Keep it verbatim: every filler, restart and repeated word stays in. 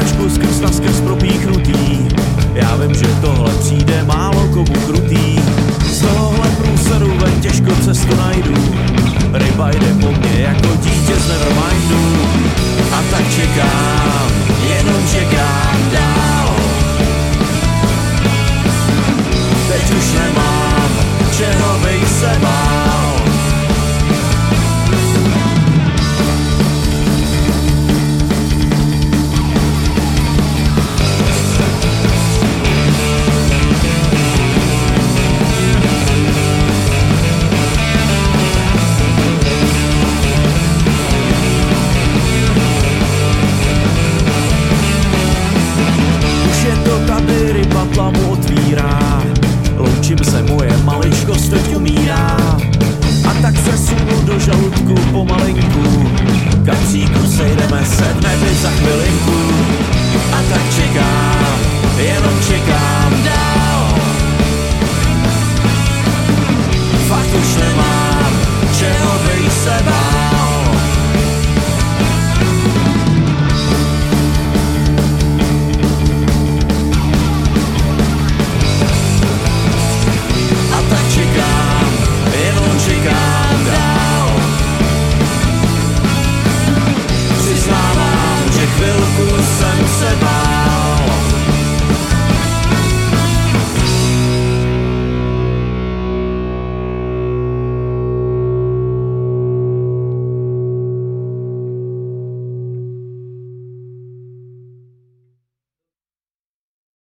Miláčku skrz na skrz propíchnutý. Já vím, že tohle přijde málo komu krutý. Z tohohle průseru ven těžko cestu najdu. Ryba jde po mně jako dítě z Nevermindu. A tak čekám, jenom čekám dál. Teď už nemám, čeho bych se bál. Už je to tady, ryba tlamu otvírá. Loučím se